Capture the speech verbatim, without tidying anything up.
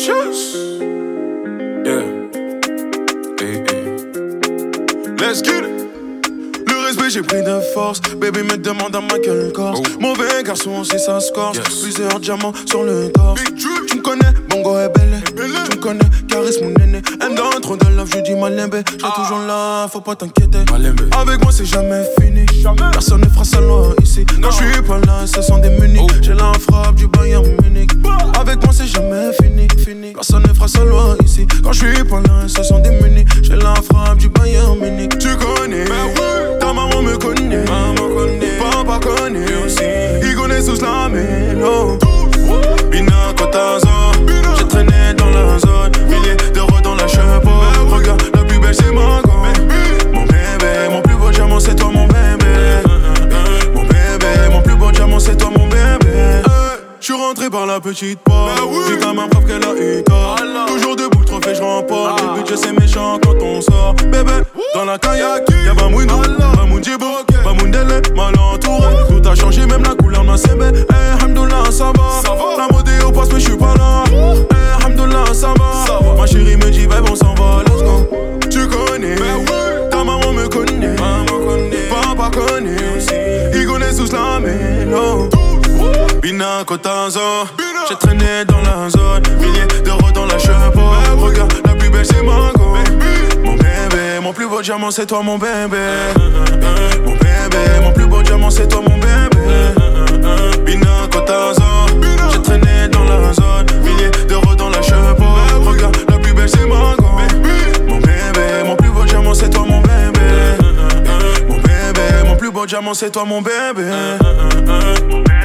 Cheers. Yeah. Hey, hey. Let's get it. Le respect, j'ai pris de force. Baby me demande à Michael Kors. Oh. Mauvais garçon, si ça score. Yes. Plusieurs diamants sur le torse. Tu me connais, Bongo est belle. Tu me connais, charisme mon aîné. Elle donne trop de love, je dis Malembe. J'suis ah. toujours là, faut pas t'inquiéter. Malembe. Avec moi, c'est jamais fini. Jamais. Personne ne fera sa loi ici. Non. Quand j'suis pas là, ce sont des munis. Oh. J'ai la frappe du Bayern Munich. Bah. Avec moi, c'est jamais fini, fini. Personne ne fera sa loi ici. Quand j'suis pas là, ce sont des munis. J'ai la frappe du Bayern Munich. Tu connais, bah oui. Ta maman me connaît, maman connaît, papa connaît aussi. Ils connaissent tous la mélo. Bina Kotazo, j'ai traîné dans la zone. Milliers d'euros dans la chapeau. Regarde, la plus belle c'est Margot. Mon bébé, mon plus beau diamant c'est toi mon bébé. Mon bébé, mon plus beau diamant c'est toi mon bébé. J'suis rentré par la petite porte. J'ai ta main preuve qu'elle a eu tort. Toujours debout, le trophée j'remporte. Le budget c'est méchant quand on sort. Bébé, dans la kayak, y'a Bamouino, Bamoun Djibo, Bamoun Dele, mal entouré. Tout a changé, même la couleur n'a s'aimé. Eh, Hamdoullah, ça va. La modéo passe, mais j'suis pas là. Eh, Hamdoullah, ça va. Ma chérie me dit, vibe, on s'en va, let's go. Tu connais, ta maman me connaît. Papa connaît aussi. Ils connaissent tous la mélo. Bina Kotazo, j'ai traîné dans la zone. Milliers d'euros dans la chapeau. Regarde, la plus belle c'est Margot. Mon bébé, mon plus beau diamant c'est toi mon bébé. Mon bébé, mon plus beau diamant c'est toi mon bébé. Bina Kotazo, j'ai traîné dans la zone. Milliers d'euros dans la chapeau. Regarde, la plus belle c'est Margot. Mon bébé, mon plus beau diamant c'est toi mon bébé. Mon bébé, mon plus beau diamant c'est toi mon bébé.